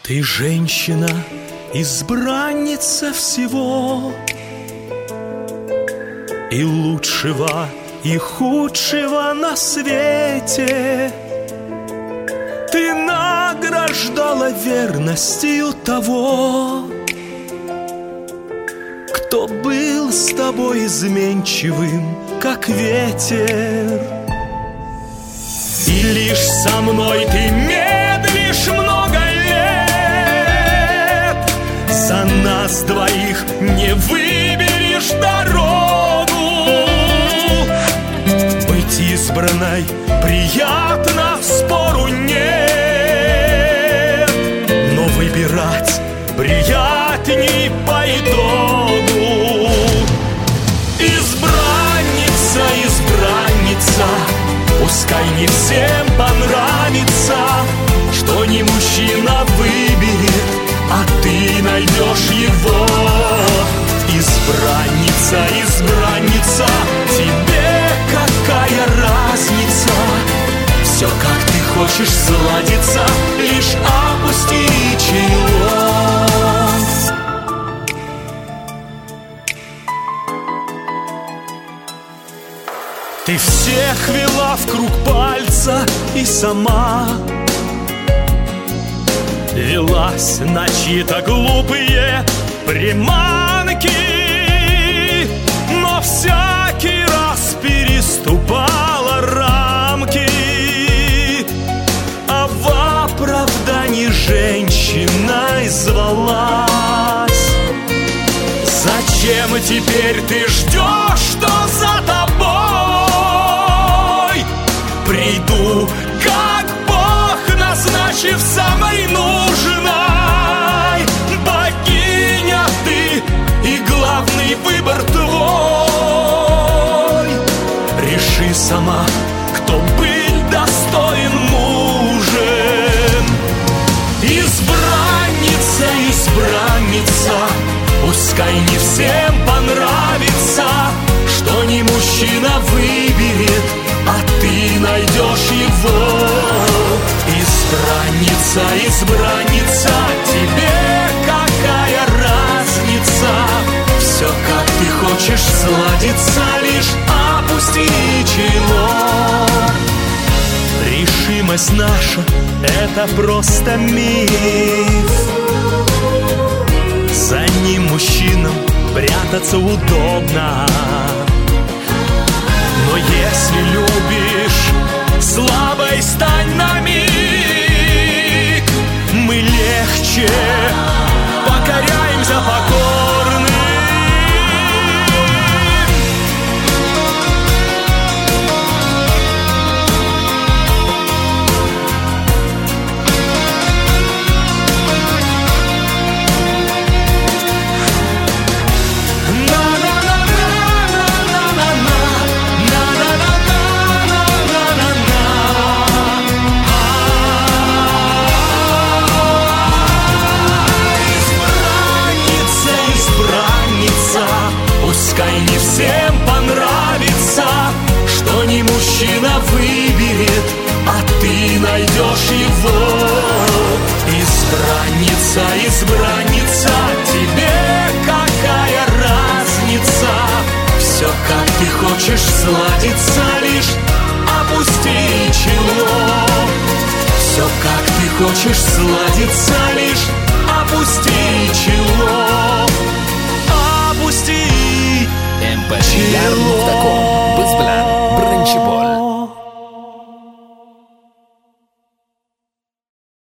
Ты женщина, избранница всего, и лучшего, и худшего на свете. Ты награждала верностью того, кто был с тобой изменчивым, как ветер. И лишь со мной ты медлишь много лет, за нас двоих не выберешь дорогу. Быть избранной приятно, спору нет, но выбирать приятней по итогу. Избранница, избранница, пускай не всем понравится, что не мужчина выберет, а ты найдешь его. Избранница, избранница, тебе какая разница? Все, как ты хочешь сладиться, лишь опусти чело. Ты всех вела в круг пальца и сама велась на чьи-то глупые приманки, но всякий раз переступала рамки, а в оправдании женщиной звалась. Зачем теперь ты ждешь, что за тобой приду, как Бог, назначив самой нужной? Богиня ты, и главный выбор твой. Реши сама, кто быть достоин мужем. Избранница, избранница, пускай не всем понравится, что не мужчина выберет, а ты найдешь его. Избранница, избранница, тебе какая разница? Все, как ты хочешь сладиться, лишь опусти чело. Решимость наша — это просто миф. За ним мужчинам прятаться удобно. Но если любишь, слабой стань на миг. Мы легче покоряемся покорным. Пускай не всем понравится, что не мужчина выберет, а ты найдешь его. Избранница, избранница, тебе какая разница? Все, как ты хочешь сладиться, лишь опусти чело. Все, как ты хочешь сладиться, лишь опусти чело. Опусти.